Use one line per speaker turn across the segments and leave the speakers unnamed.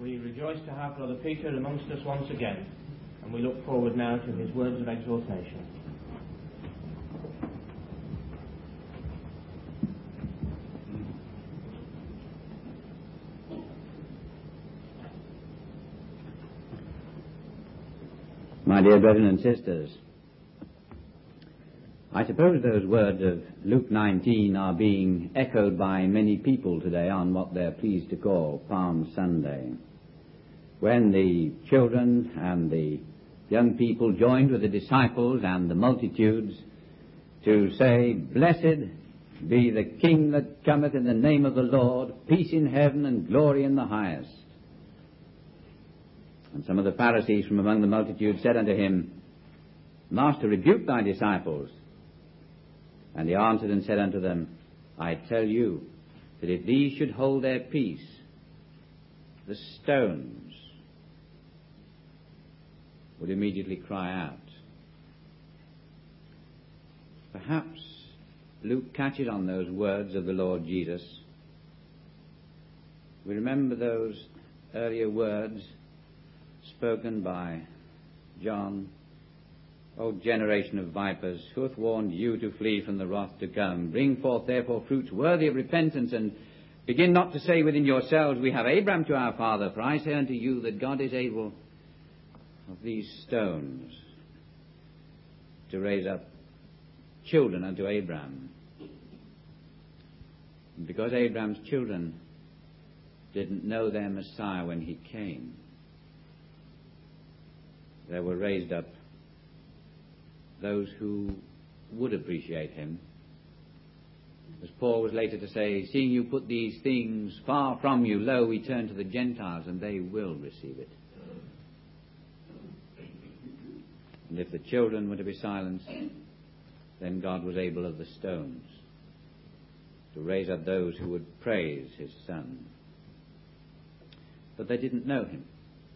We rejoice to have Brother Peter amongst us once again, and we look forward now to his words of exhortation.
My dear brethren and sisters, I suppose those words of Luke 19 are being echoed by many people today on what they're pleased to call Palm Sunday, when the children and the young people joined with the disciples and the multitudes to say, "Blessed be the King that cometh in the name of the Lord, peace in heaven and glory in the highest." And some of the Pharisees from among the multitude said unto him, "Master, rebuke thy disciples." And he answered and said unto them, "I tell you that if these should hold their peace, the stones would immediately cry out." Perhaps Luke catches on those words of the Lord Jesus. We remember those earlier words spoken by John. "O generation of vipers, who hath warned you to flee from the wrath to come? Bring forth therefore fruits worthy of repentance, and begin not to say within yourselves, We have Abraham to our father. For I say unto you that God is able of these stones to raise up children unto Abraham." And because Abraham's children didn't know their Messiah when he came, there were raised up those who would appreciate him. As Paul was later to say, "Seeing you put these things far from you, lo, we turn to the Gentiles, and they will receive it." And if the children were to be silenced, then God was able of the stones to raise up those who would praise his Son. But they didn't know him.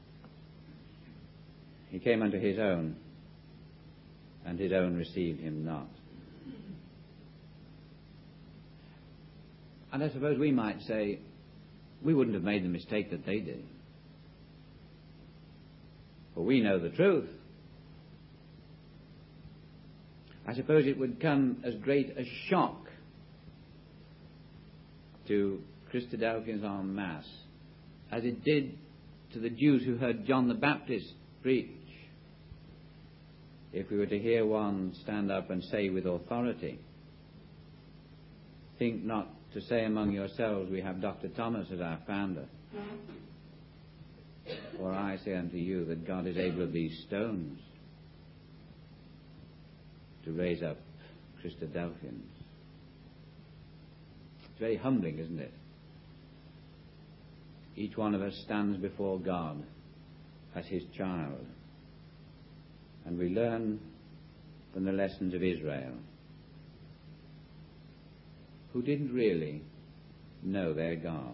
He came unto his own, and his own received him not. And I suppose we might say, we wouldn't have made the mistake that they did. For we know the truth. I suppose it would come as great a shock to Christadelphians en masse as it did to the Jews who heard John the Baptist preach, if we were to hear one stand up and say with authority, "Think not to say among yourselves, we have Dr. Thomas as our founder. For I say unto you that God is able of these stones to raise up Christadelphians." It's very humbling, isn't it? Each one of us stands before God as his child, and we learn from the lessons of Israel, who didn't really know their God.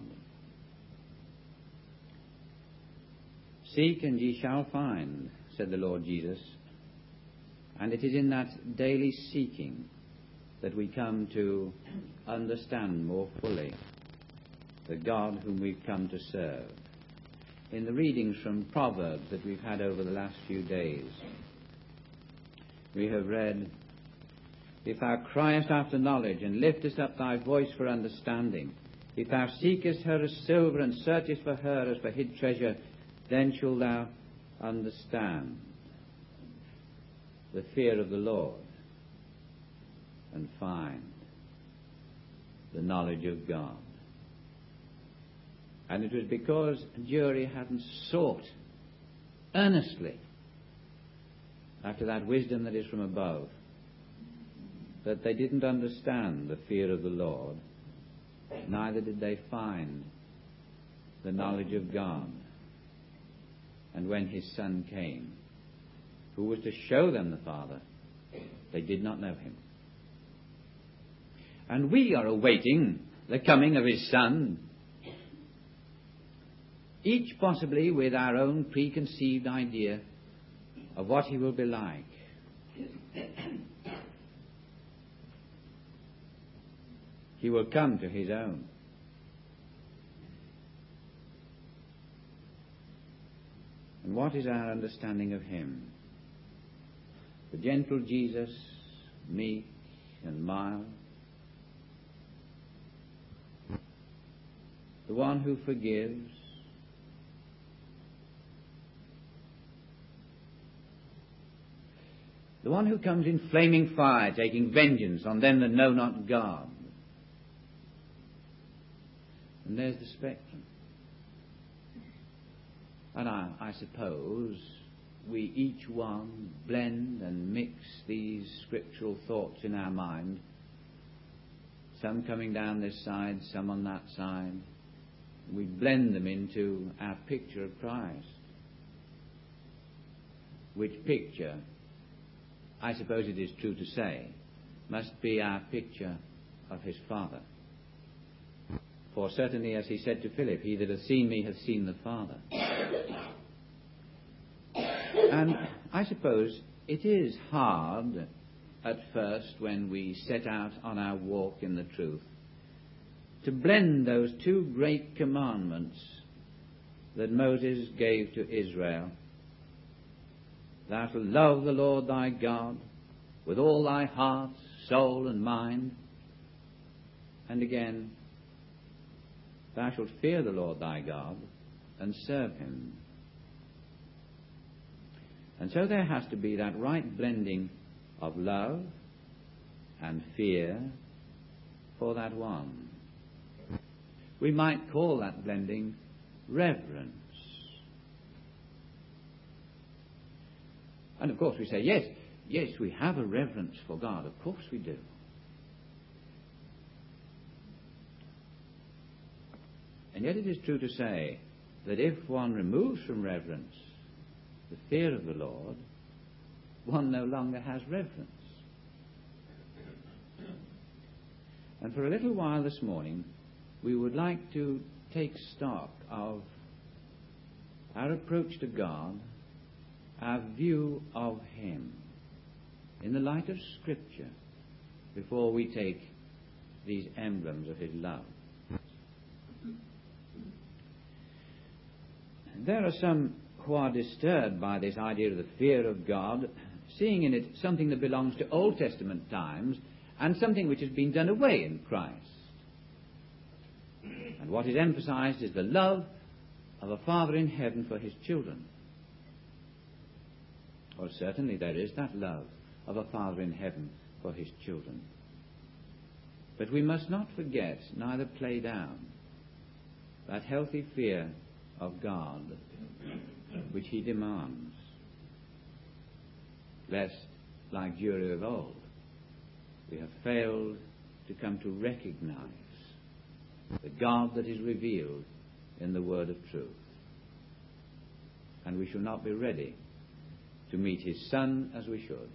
"Seek and ye shall find," said the Lord Jesus. And it is in that daily seeking that we come to understand more fully the God whom we've come to serve. In the readings from Proverbs that we've had over the last few days, we have read, "If thou criest after knowledge, and liftest up thy voice for understanding, if thou seekest her as silver, and searchest for her as for hid treasure, then shalt thou understand the fear of the Lord, and find the knowledge of God." And it was because Jewry hadn't sought earnestly after that wisdom that is from above that they didn't understand the fear of the Lord, neither did they find the knowledge of God. And when his Son came, who was to show them the Father, they did not know him. And we are awaiting the coming of his Son, each possibly with our own preconceived idea of what he will be like. He will come to his own. And what is our understanding of him? The gentle Jesus, meek and mild, the one who forgives, the one who comes in flaming fire, taking vengeance on them that know not God. And there's the spectrum. And I suppose we each one blend and mix these scriptural thoughts in our mind, some coming down this side, some on that side. We blend them into our picture of Christ, which picture, I suppose it is true to say, must be our picture of his Father. For certainly, as he said to Philip, he that hath seen me hath seen the Father. And I suppose it is hard at first, when we set out on our walk in the truth, to blend those two great commandments that Moses gave to Israel. Thou shalt love the Lord thy God with all thy heart, soul, and mind. And again, thou shalt fear the Lord thy God and serve him. And so there has to be that right blending of love and fear for that one. We might call that blending reverence. And of course we say, yes, we have a reverence for God. Of course we do. And yet it is true to say that if one removes from reverence the fear of the Lord, one no longer has reverence. And for a little while this morning, we would like to take stock of our approach to God, our view of him, in the light of Scripture, before we take these emblems of his love. There are some who are disturbed by this idea of the fear of God, seeing in it something that belongs to Old Testament times and something which has been done away in Christ. And what is emphasized is the love of a Father in heaven for his children. Well, certainly there is that love of a Father in heaven for his children. But we must not forget, neither play down, that healthy fear of God which he demands, lest, like Jewry of old, we have failed to come to recognize the God that is revealed in the word of truth. And we shall not be ready to meet his Son as we should.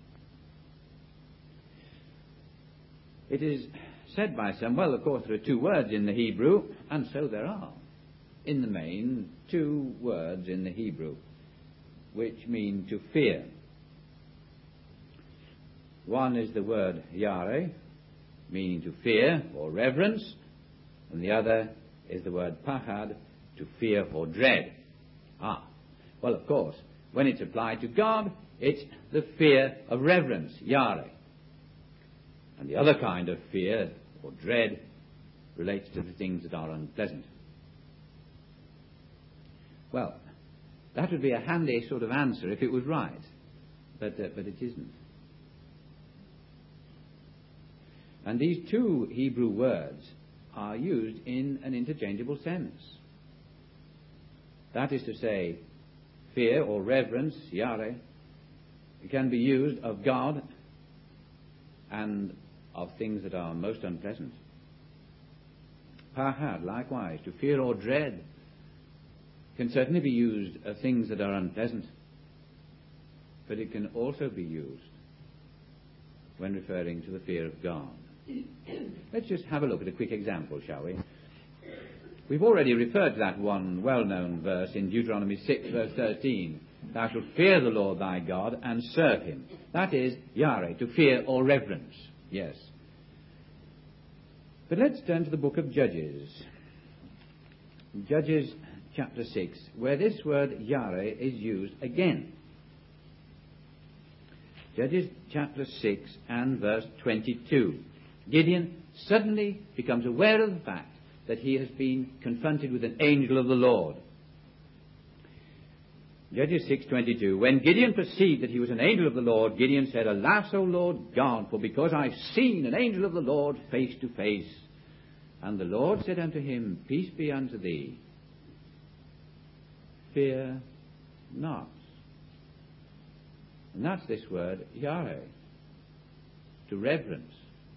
It is said by some, well, of course there are two words in the Hebrew, and so there are. In the main, two words in the Hebrew, which mean to fear. One is the word yare, meaning to fear or reverence, and the other is the word pachad, to fear or dread. Well, of course, when it's applied to God, it's the fear of reverence, yare. And the other kind of fear or dread relates to the things that are unpleasant. Well, that would be a handy sort of answer if it was right, but it isn't. And these two Hebrew words are used in an interchangeable sense. That is to say, fear or reverence, yare, can be used of God and of things that are most unpleasant. Pachad, likewise, to fear or dread, can certainly be used of things that are unpleasant, but it can also be used when referring to the fear of God. Let's just have a look at a quick example, shall we? We've already referred to that one well-known verse in Deuteronomy 6, verse 13. Thou shalt fear the Lord thy God and serve him. That is, yare, to fear or reverence. Yes. But let's turn to the book of Judges. Judges chapter 6, where this word Yare is used again. Judges chapter 6 and verse 22. Gideon suddenly becomes aware of the fact that he has been confronted with an angel of the Lord. Judges 6:22. When Gideon perceived that he was an angel of the Lord, Gideon said, Alas, O Lord God, for because I've seen an angel of the Lord face to face. And the Lord said unto him, Peace be unto thee. Fear not. And that's this word, Yare, to reverence.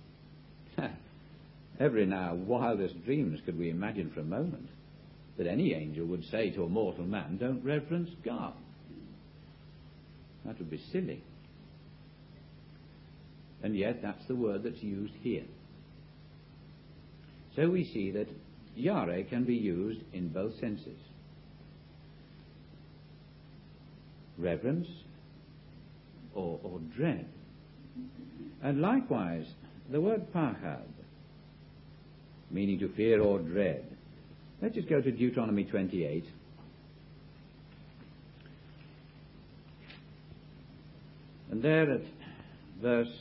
Every in our wildest dreams could we imagine for a moment that any angel would say to a mortal man, don't reverence God. That would be silly. And yet that's the word that's used here. So we see that Yare can be used in both senses. Reverence or dread. And likewise, the word pachad, meaning to fear or dread. Let's just go to Deuteronomy 28. And there at verse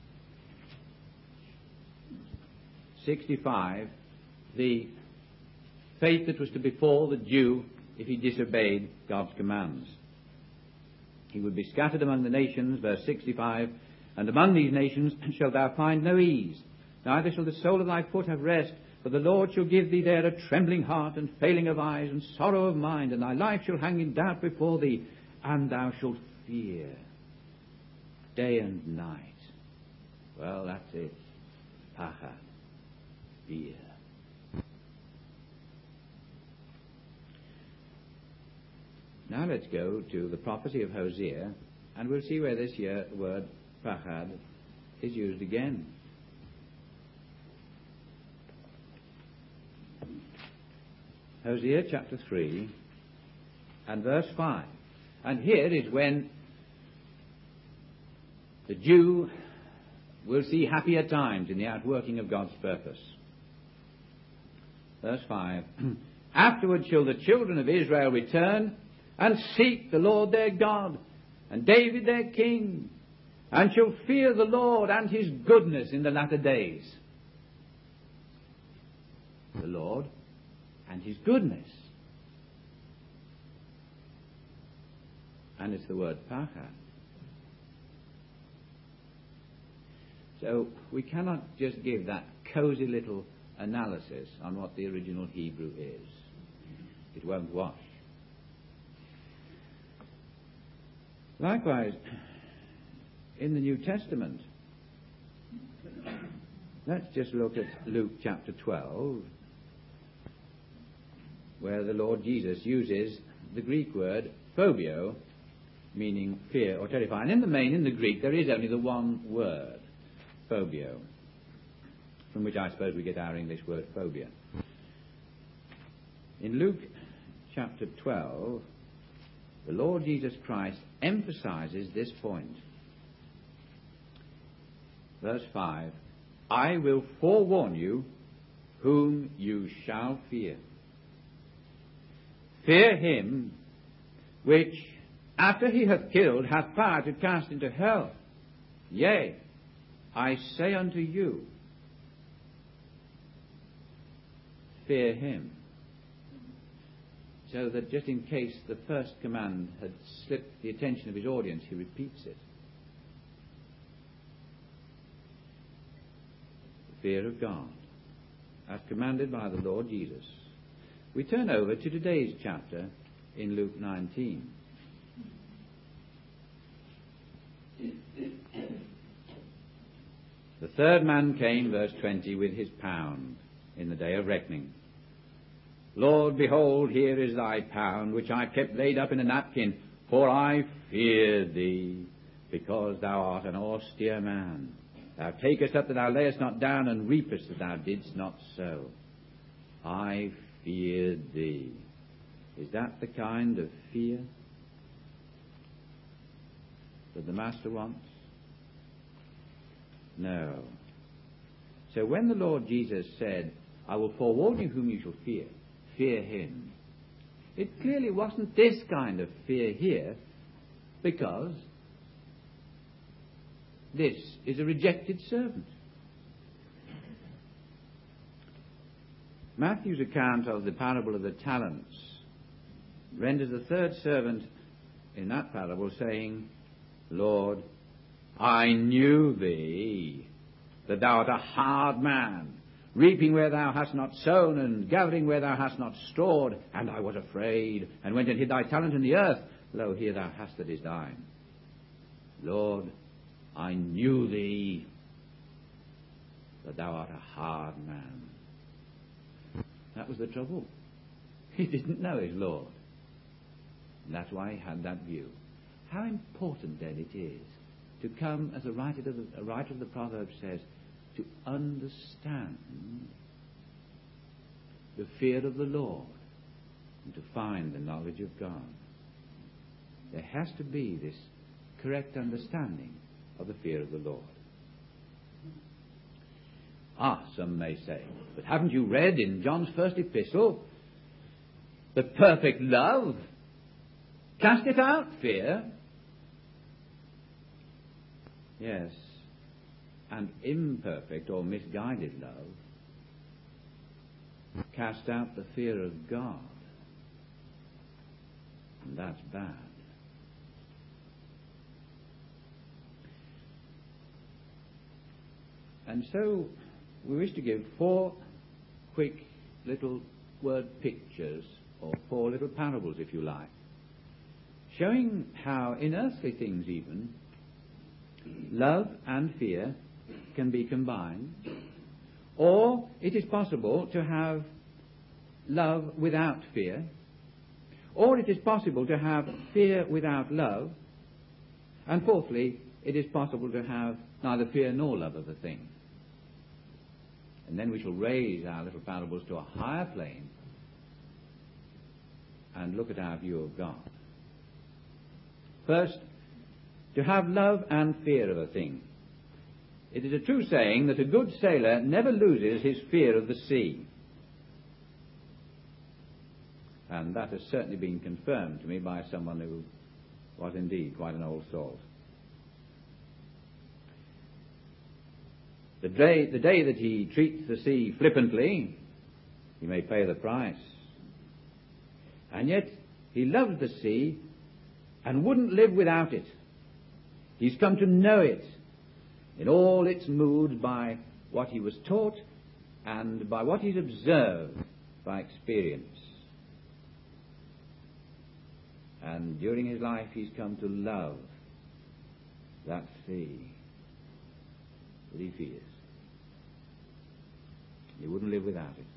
65, the fate that was to befall the Jew if he disobeyed God's commands. He would be scattered among the nations, verse 65, and among these nations shalt thou find no ease, neither shall the sole of thy foot have rest, for the Lord shall give thee there a trembling heart, and failing of eyes, and sorrow of mind, and thy life shall hang in doubt before thee, and thou shalt fear day and night. Well, that's it. Pachad. Fear. Now let's go to the prophecy of Hosea, and we'll see where this word pachad is used again. Hosea chapter 3 and verse 5. And here is when the Jew will see happier times in the outworking of God's purpose. Verse 5. Afterward shall the children of Israel return and seek the Lord their God, and David their king, and shall fear the Lord and his goodness in the latter days. The Lord and his goodness. And it's the word pachad. So we cannot just give that cozy little analysis on what the original Hebrew is. It won't wash. Likewise, in the New Testament, let's just look at Luke chapter 12, where the Lord Jesus uses the Greek word phobio, meaning fear or terrify. And in the main, in the Greek, there is only the one word, phobio, from which I suppose we get our English word phobia. In Luke chapter 12, the Lord Jesus Christ emphasizes this point. Verse 5, I will forewarn you whom you shall fear. Fear him which, after he hath killed, hath power to cast into hell. Yea, I say unto you, fear him. So that just in case the first command had slipped the attention of his audience, he repeats it. The fear of God, as commanded by the Lord Jesus. We turn over to today's chapter in Luke 19. The third man came, verse 20, with his pound in the day of reckoning. Lord, behold, here is thy pound, which I kept laid up in a napkin, for I fear thee, because thou art an austere man. Thou takest up that thou layest not down, and reapest that thou didst not sow. I fear thee. Is that the kind of fear that the Master wants? No. So when the Lord Jesus said, I will forewarn you whom you shall fear, fear him. It clearly wasn't this kind of fear here, because this is a rejected servant. Matthew's account of the parable of the talents renders the third servant in that parable saying, Lord, I knew thee, that thou art a hard man, reaping where thou hast not sown, and gathering where thou hast not stored. And I was afraid, and went and hid thy talent in the earth. Lo, here thou hast that is thine. Lord, I knew thee, that thou art a hard man. That was the trouble. He didn't know his Lord. And that's why he had that view. How important then it is to come, as a writer of the Proverbs says, to understand the fear of the Lord and to find the knowledge of God. There has to be this correct understanding of the fear of the Lord. Some may say, but haven't you read in John's first epistle that perfect love casteth out fear? Yes, and imperfect or misguided love cast out the fear of God, and that's bad. And so we wish to give 4 quick little word pictures, or 4 little parables, if you like, showing how in earthly things even love and fear can be combined, or it is possible to have love without fear, or it is possible to have fear without love, and fourthly, it is possible to have neither fear nor love of a thing. And then we shall raise our little parables to a higher plane and look at our view of God. First, to have love and fear of a thing. It is a true saying that a good sailor never loses his fear of the sea. And that has certainly been confirmed to me by someone who was indeed quite an old salt. The day that he treats the sea flippantly, he may pay the price. And yet he loves the sea and wouldn't live without it. He's come to know it in all its moods by what he was taught and by what he's observed by experience. And during his life he's come to love that sea that he fears. He wouldn't live without it.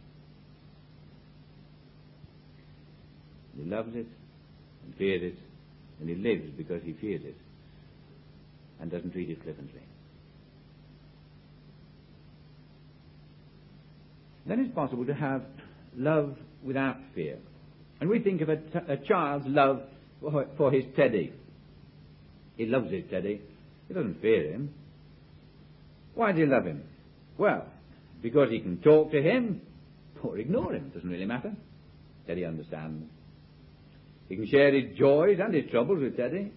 He loves it and fears it, and he lives because he fears it and doesn't treat it flippantly. Then it's possible to have love without fear. And we think of a child's love for his teddy. He loves his teddy. He doesn't fear him. Why does he love him? Well, because he can talk to him or ignore him. It doesn't really matter. Teddy understands. He can share his joys and his troubles with Teddy.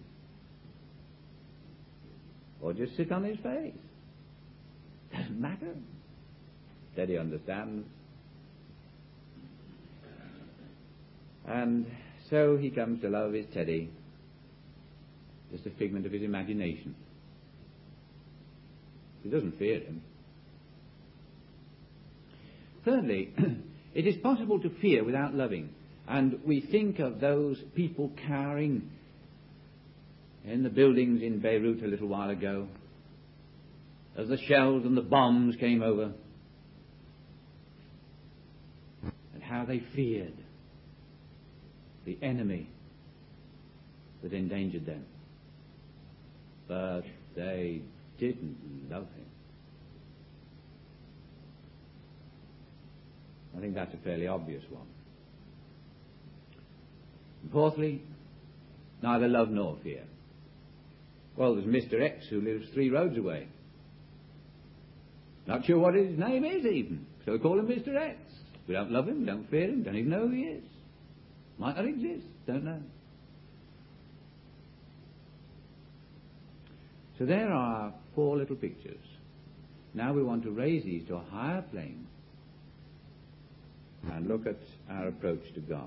Or just sit on his face. Doesn't matter. Teddy understands. And so he comes to love his Teddy, just a figment of his imagination. He doesn't fear him. Thirdly, it is possible to fear without loving. And we think of those people cowering in the buildings in Beirut a little while ago, as the shells and the bombs came over, and how they feared the enemy that endangered them. But they didn't love him. I think that's a fairly obvious one. And fourthly, neither love nor fear. Well, there's Mr. X who lives 3 roads away. Not sure what his name is even, so we call him Mr. X. We don't love him, we don't fear him, don't even know who he is. Might not exist, don't know. So there are 4 little pictures. Now we want to raise these to a higher plane and look at our approach to God.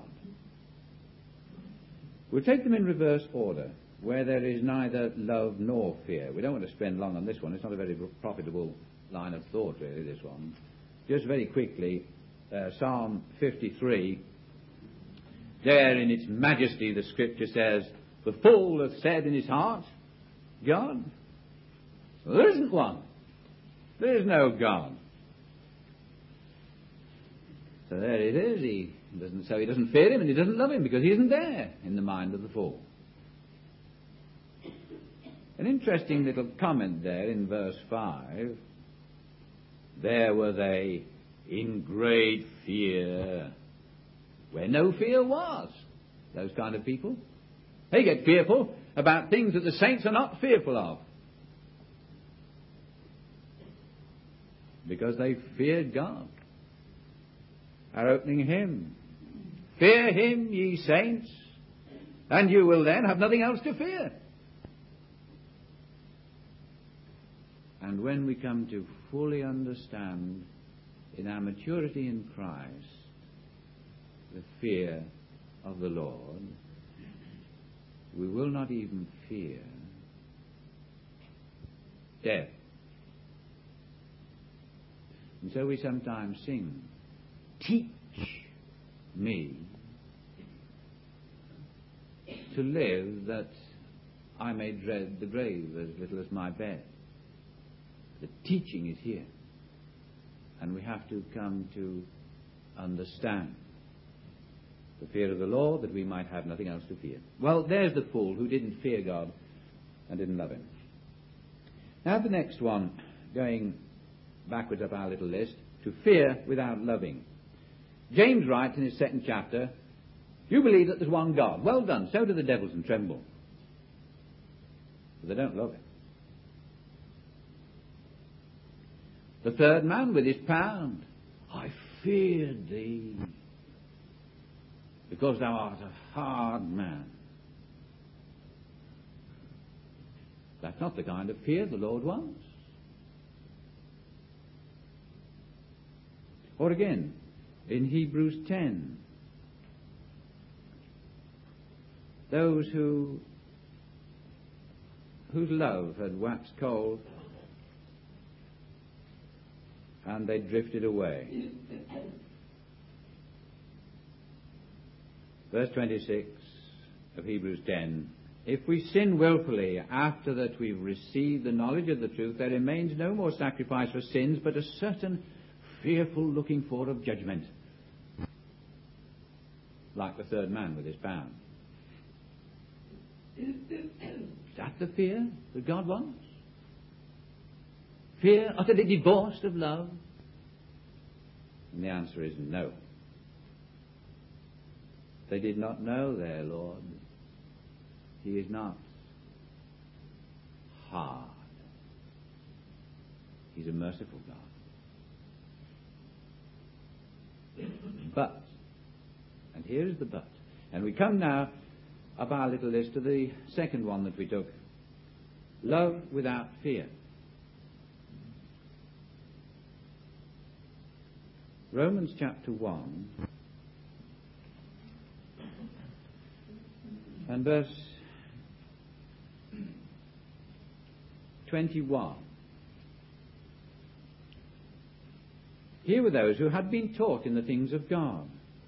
We'll take them in reverse order, where there is neither love nor fear. We don't want to spend long on this one. It's not a very profitable line of thought, really, this one. Just very quickly, Psalm 53, there in its majesty the Scripture says, "The fool hath said in his heart, God." Well, there isn't one. There is no God. So there it is. He doesn't fear him and he doesn't love him because he isn't there in the mind of the fool. An interesting little comment there in verse 5. There were they in great fear, where no fear was. Those kind of people. They get fearful about things that the saints are not fearful of, because they feared God. Our opening hymn, "Fear him, ye saints, and you will then have nothing else to fear." And when we come to fully understand in our maturity in Christ the fear of the Lord, we will not even fear death. And so we sometimes sing, "Teach me to live that I may dread the grave as little as my bed." The teaching is here. And we have to come to understand the fear of the Lord, that we might have nothing else to fear. Well, there's the fool who didn't fear God and didn't love him. Now the next one, going backwards up our little list, to fear without loving. James writes in his 2nd chapter, "You believe that there's one God. Well done, so do the devils and tremble." But they don't love him. The 3rd man with his pound, "I feared thee, because thou art a hard man." That's not the kind of fear the Lord wants. Or again, in Hebrews 10, those whose love had waxed cold and they drifted away. Verse 26 of Hebrews 10, "If we sin willfully after that we've received the knowledge of the truth, there remains no more sacrifice for sins, but a certain fearful looking for of judgment." Like the 3rd man with his pound. Is that the fear that God wants? Fear utterly divorced of love? And the answer is no. They did not know their Lord. He is not hard. He's a merciful God. But, and here's the but, and we come now up our little list to the second one that we took. Love without fear. Romans chapter 1 and verse 21. Here were those who had been taught in the things of God.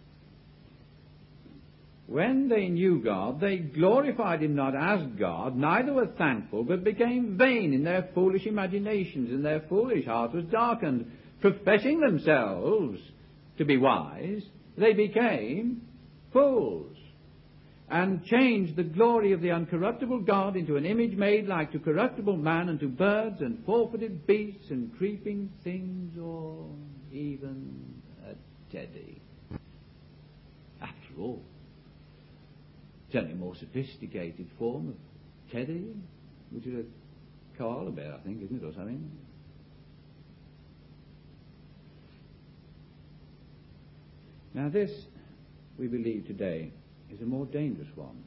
When they knew God, they glorified him not as God, neither were thankful, but became vain in their foolish imaginations, and their foolish heart was darkened. Professing themselves to be wise, they became fools, and changed the glory of the uncorruptible God into an image made like to corruptible man, and to birds, and four-footed beasts, and creeping things, or even a teddy. After all, it's only a more sophisticated form of teddy, which is a koala bear, I think, isn't it, or something? Now this, we believe today, is a more dangerous one.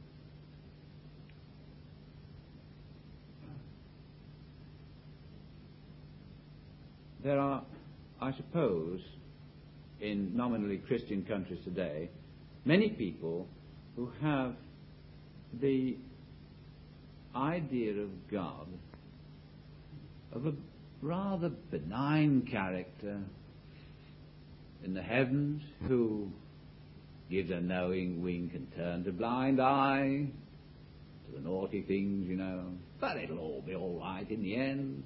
There are, I suppose, in nominally Christian countries today, many people who have the idea of God of a rather benign character in the heavens, who gives a knowing wink and turns a blind eye to the naughty things, but it'll all be all right in the end.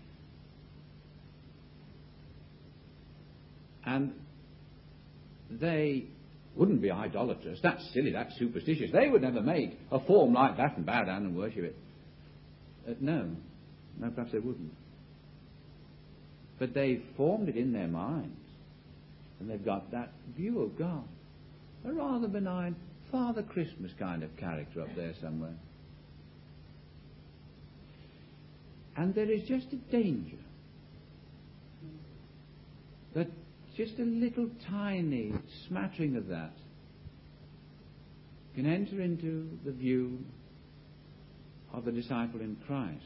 And they wouldn't be idolatrous. That's silly, that's superstitious. They would never make a form like that and bow down and worship it. No, perhaps they wouldn't. But they've formed it in their minds, and they've got that view of God. A rather benign Father Christmas kind of character up there somewhere. And there is just a danger that just a little tiny smattering of that can enter into the view of the disciple in Christ.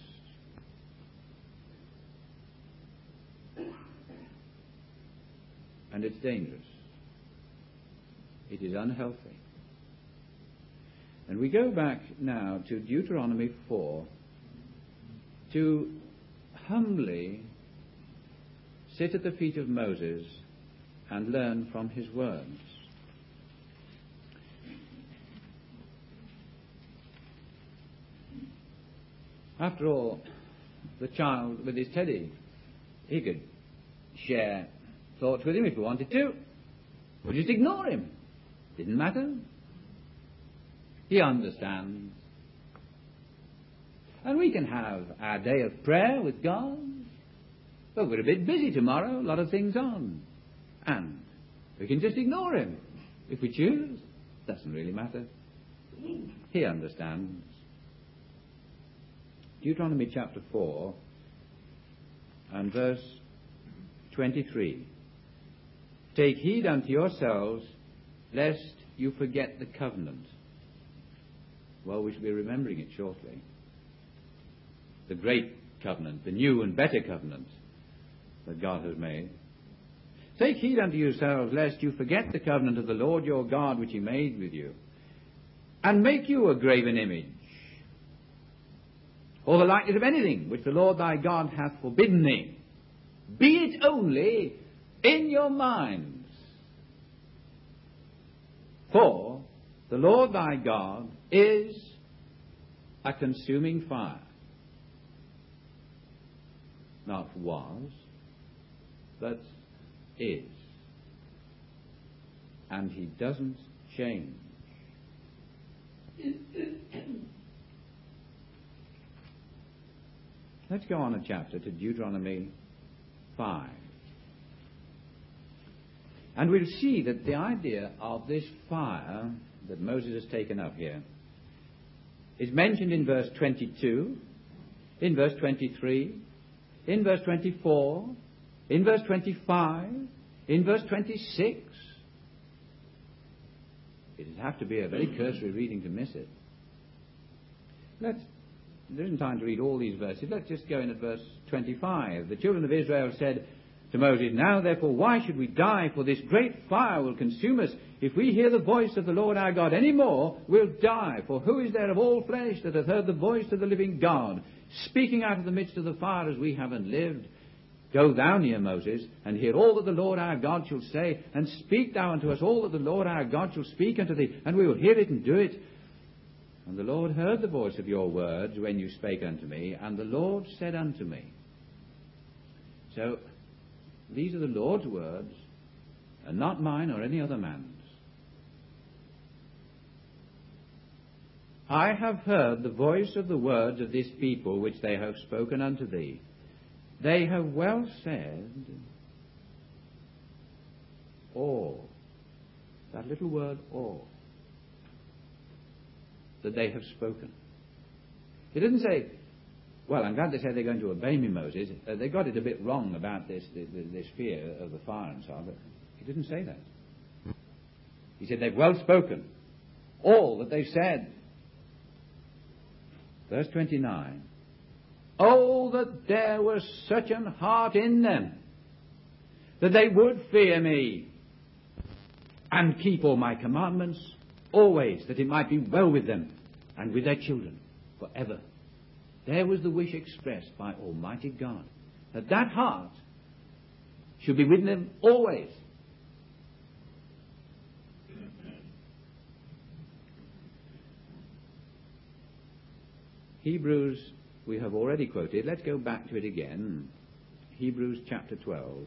And it's dangerous. It is unhealthy. And we go back now to Deuteronomy 4 to humbly sit at the feet of Moses and learn from his words. After all, the child with his teddy, he could share thoughts with him if he wanted to, or just ignore him. Didn't matter. He understands. And we can have our day of prayer with God, but we're a bit busy tomorrow, a lot of things on. And we can just ignore him if we choose. Doesn't really matter. He understands. Deuteronomy chapter 4 and verse 23. Take heed unto yourselves, lest you forget the covenant. Well, we shall be remembering it shortly. The great covenant, the new and better covenant that God has made. Take heed unto yourselves, lest you forget the covenant of the Lord your God, which he made with you, and make you a graven image, or the likeness of anything which the Lord thy God hath forbidden thee, be it only in your minds. For the Lord thy God is a consuming fire. Not was, but is. And he doesn't change. Let's go on a chapter to Deuteronomy 5. And we'll see that the idea of this fire that Moses has taken up here is mentioned in verse 22, in verse 23, in verse 24, in verse 25, in verse 26. It'd have to be a very cursory reading to miss it. There isn't time to read all these verses. Let's just go in at verse 25. The children of Israel said to Moses, Now therefore why should we die? For this great fire will consume us. If we hear the voice of the Lord our God any more, we'll die. For who is there of all flesh that hath heard the voice of the living God, speaking out of the midst of the fire as we haven't lived? Go thou near, Moses, and hear all that the Lord our God shall say, and speak thou unto us all that the Lord our God shall speak unto thee, and we will hear it and do it. And the Lord heard the voice of your words when you spake unto me, and the Lord said unto me. So, these are the Lord's words, and not mine or any other man's. I have heard the voice of the words of this people which they have spoken unto thee. They have well said, or. That little word, or. That they have spoken. It didn't say, well, I'm glad they said they're going to obey me, Moses. They got it a bit wrong about this fear of the fire and so on, but he didn't say that. He said they've well spoken. all that they've said. Verse 29. Oh, that there was such an heart in them, that they would fear me, and keep all my commandments always, that it might be well with them and with their children forever. There was the wish expressed by Almighty God, that that heart should be with them always. Hebrews, we have already quoted. Let's go back to it again. Hebrews chapter 12.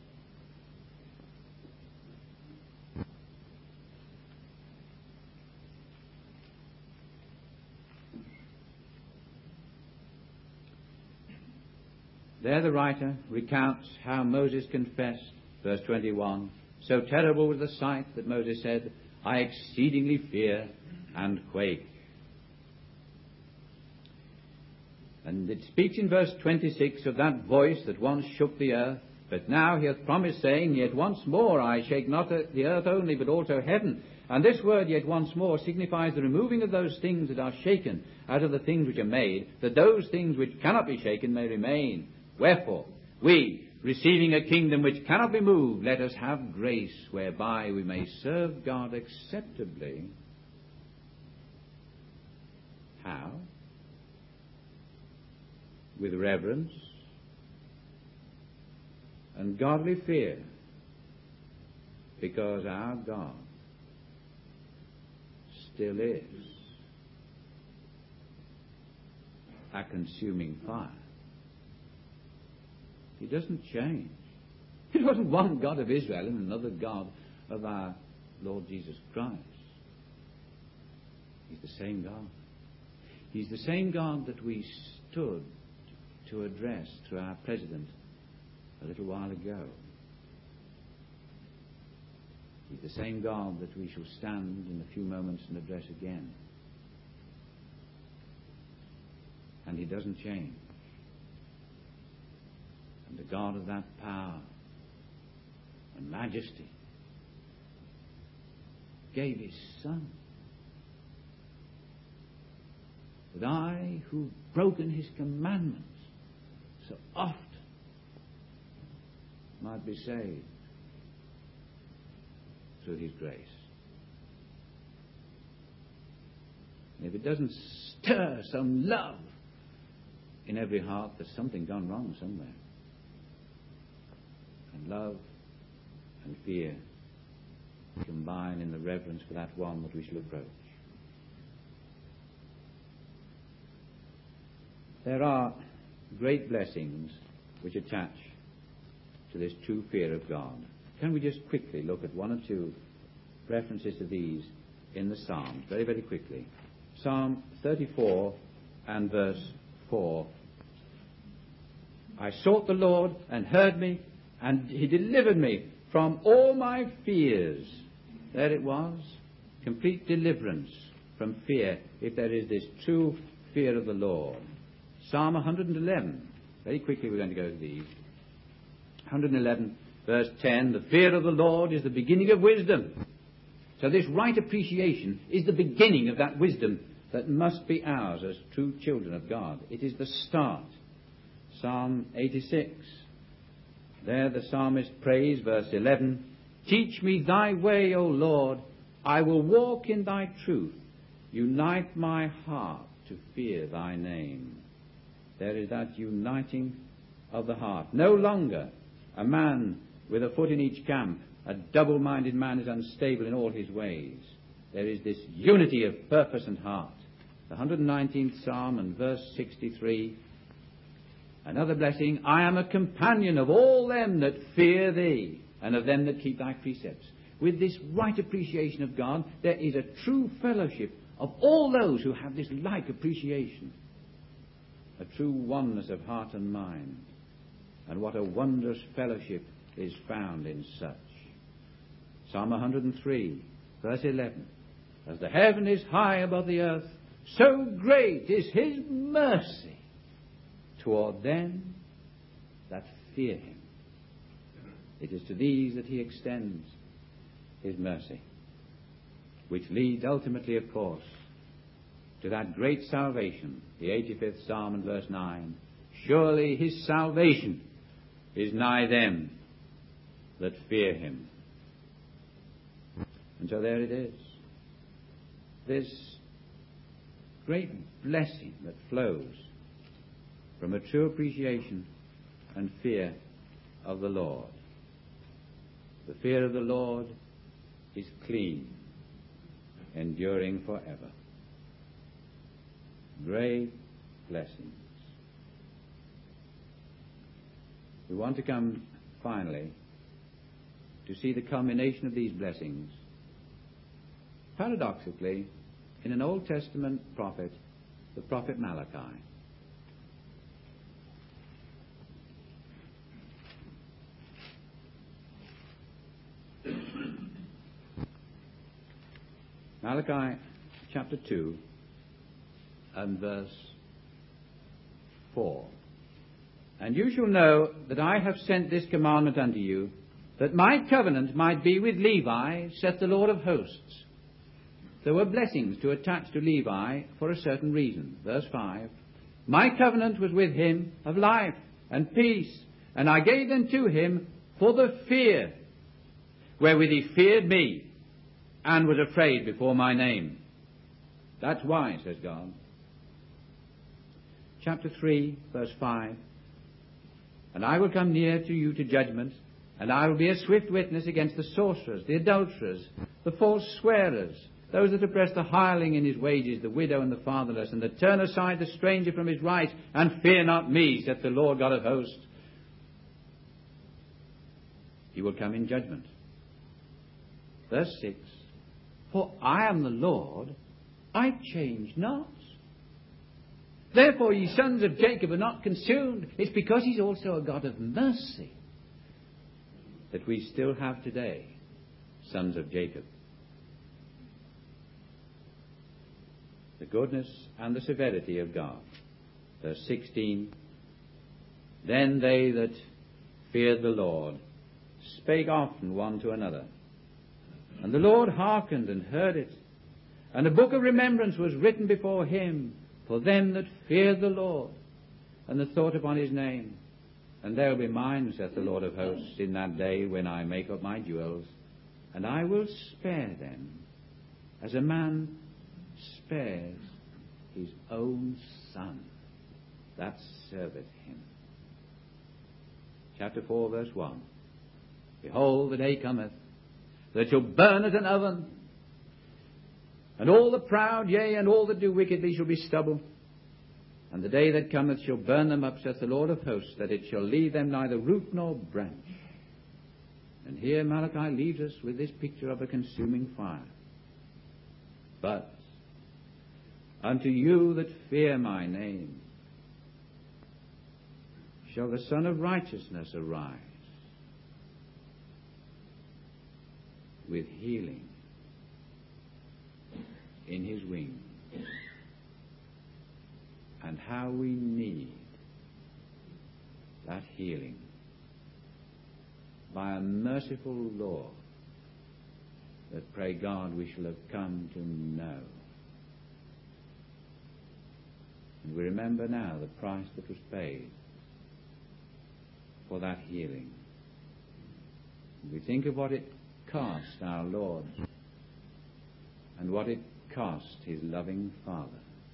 There the writer recounts how Moses confessed, verse 21, so terrible was the sight that Moses said, I exceedingly fear and quake. And it speaks in verse 26 of that voice that once shook the earth, but now he hath promised, saying, Yet once more I shake not the earth only, but also heaven. And this word, yet once more, signifies the removing of those things that are shaken out of the things which are made, that those things which cannot be shaken may remain. Wherefore, we, receiving a kingdom which cannot be moved, let us have grace whereby we may serve God acceptably. How? With reverence and godly fear, because our God still is a consuming fire. He doesn't change. It wasn't one God of Israel and another God of our Lord Jesus Christ. He's the same God. He's the same God that we stood to address through our president a little while ago. He's the same God that we shall stand in a few moments and address again. And he doesn't change. And the God of that power and majesty gave his Son, that I, who've broken his commandments so often, might be saved through his grace. And if it doesn't stir some love in every heart, there's something gone wrong somewhere. And love and fear combine in the reverence for that one that we shall approach. There are great blessings which attach to this true fear of God. Can we just quickly look at one or two references to these in the Psalms, very, very quickly. Psalm 34 and verse 4. I sought the Lord and heard me, and he delivered me from all my fears. There it was. Complete deliverance from fear, if there is this true fear of the Lord. Psalm 111. Very quickly we're going to go to these. 111, verse 10. The fear of the Lord is the beginning of wisdom. So this right appreciation is the beginning of that wisdom that must be ours as true children of God. It is the start. Psalm 86. There the psalmist prays, verse 11, Teach me thy way, O Lord, I will walk in thy truth. Unite my heart to fear thy name. There is that uniting of the heart. No longer a man with a foot in each camp. A double-minded man is unstable in all his ways. There is this unity of purpose and heart. The 119th Psalm and verse 63. Another blessing, I am a companion of all them that fear thee, and of them that keep thy precepts. With this right appreciation of God, there is a true fellowship of all those who have this like appreciation. A true oneness of heart and mind. And what a wondrous fellowship is found in such. Psalm 103, verse 11. As the heaven is high above the earth, so great is his mercy toward them that fear him. It is to these that he extends his mercy. which leads ultimately, of course, to that great salvation, the 85th Psalm and verse 9. Surely his salvation is nigh them that fear him. And so there it is. This great blessing that flows from a true appreciation and fear of the Lord. The fear of the Lord is clean, enduring forever. Great blessings. We want to come finally to see the culmination of these blessings, paradoxically, in an Old Testament prophet, the prophet Malachi. Malachi chapter 2 and verse 4. And you shall know that I have sent this commandment unto you, that my covenant might be with Levi, saith the Lord of hosts. There were blessings to attach to Levi for a certain reason. Verse 5. My covenant was with him of life and peace, and I gave them to him for the fear wherewith he feared me, and was afraid before my name. That's why, says God. Chapter 3, verse 5. And I will come near to you to judgment, and I will be a swift witness against the sorcerers, the adulterers, the false swearers, those that oppress the hireling in his wages, the widow and the fatherless, and that turn aside the stranger from his right, and fear not me, saith the Lord God of hosts. He will come in judgment. Verse 6. For I am the Lord, I change not. Therefore ye sons of Jacob are not consumed. It's because he's also a God of mercy that we still have today sons of Jacob. The goodness and the severity of God. Verse 16. Then they that feared the Lord spake often one to another. And the Lord hearkened and heard it. And a book of remembrance was written before him for them that feared the Lord, and that thought upon his name. And they will be mine, saith the Lord of hosts, in that day when I make up my jewels, and I will spare them, as a man spares his own son that serveth him. Chapter 4, verse 1. Behold, the day cometh, that shall burn as an oven, and all the proud, yea, and all that do wickedly shall be stubble. And the day that cometh shall burn them up, saith the Lord of hosts, that it shall leave them neither root nor branch. And here Malachi leaves us with this picture of a consuming fire. But unto you that fear my name shall the Son of Righteousness arise, with healing in his wings. And how we need that healing by a merciful law that, pray God, we shall have come to know. And we remember now the price that was paid for that healing. And we think of what it cost our Lord and what it cost his loving Father.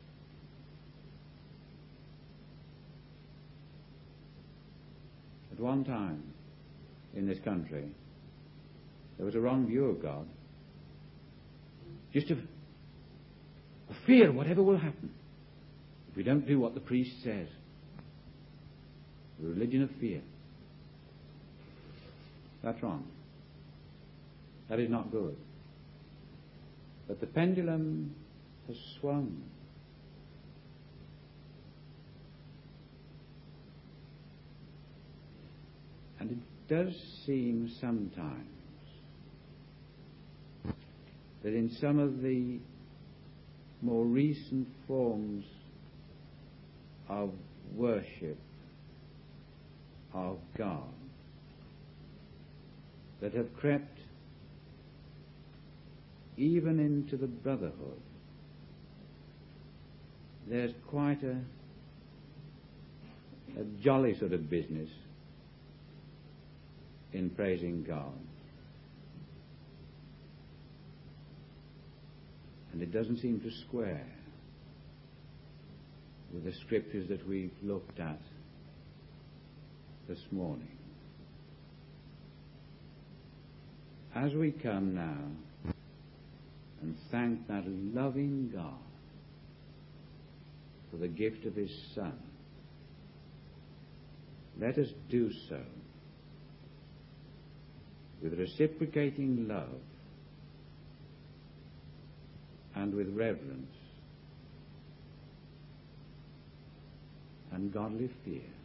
At one time in this country there was a wrong view of God, just a fear whatever will happen if we don't do what the priest says. The religion of fear. That's wrong. That is not good. But the pendulum has swung. And it does seem sometimes that in some of the more recent forms of worship of God that have crept even into the brotherhood, there's quite a jolly sort of business in praising God. And it doesn't seem to square with the scriptures that we've looked at this morning. As we come now and thank that loving God for the gift of His Son, let us do so with reciprocating love and with reverence and godly fear.